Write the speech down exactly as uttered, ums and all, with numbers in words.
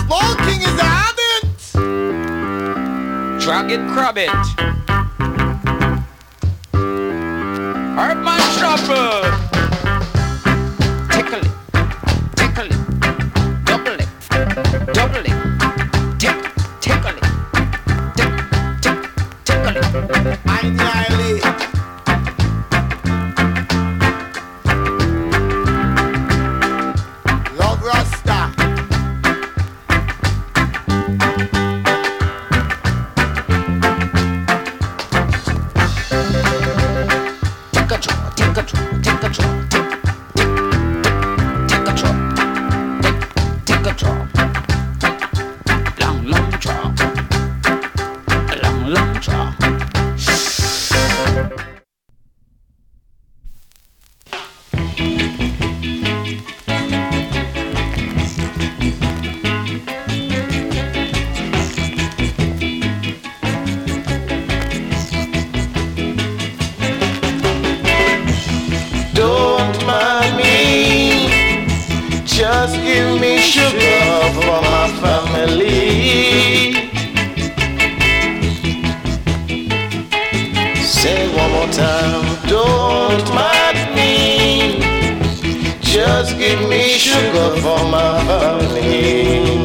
Smoking is a habit. Drag it, grab it. Herb my trouble. Tickle it, tickle it, double it, double it, tick, tickle it, tick, tick, tickle it. I'm Riley. Love Rasta. Take a draw, take a draw, take a draw, take, take, take a draw, take, take a draw, long, long draw, a long, long draw. Don't mind me, just give me sugar for my family. Say it one more time, don't mind me, just give me sugar for my family.